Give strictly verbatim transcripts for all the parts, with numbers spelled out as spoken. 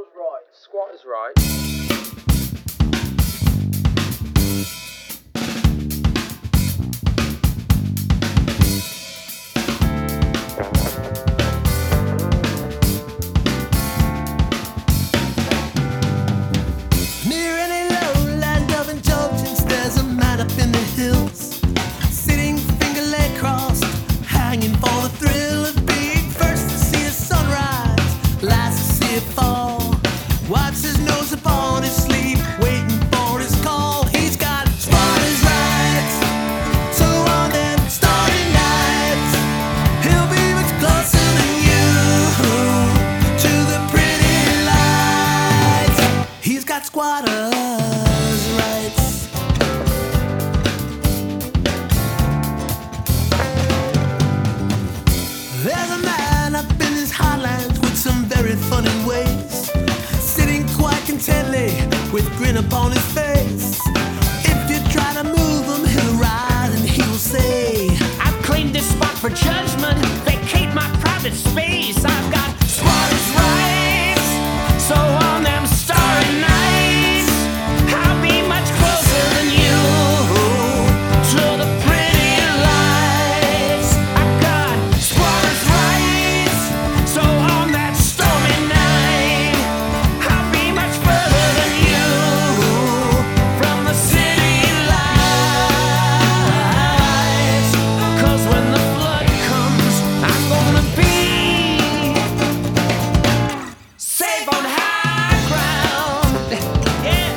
Squatter's right. Squatter's right. Near any lowland of indulgence, there's a man up in the hills, sitting finger leg crossed, hanging for the thrill of being first to see a sunrise, last to see it fall. Wipes his nose upon his sleeve, waiting for his call. He's got squatter's rights, so on them starry nights, he'll be much closer than you to the pretty lights. He's got squatter's rights. There's a man up in his highlands with some very funny ways, sitting quite contently with grin upon his face. If you try to move him, he'll rise and he'll say, I've claimed this spot for judgment, vacate my private space. I've got squatter's rights, so on them starry nights, I'll be much closer than you to the pretty lights. I've got squatter's rights, so on that stormy night, I'll be much further than you from the city lights. 'Cause when the flood comes, I'm gonna be safe on high ground. Yeah.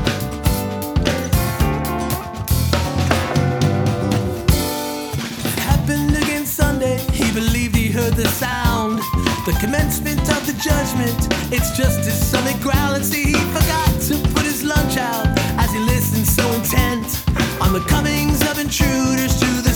it happened again Sunday. He believed he heard the sound, the commencement of the judgment. It's just his stomach growling. See, he forgot to put his lunch out as he listened so intent on the comings of intruders to the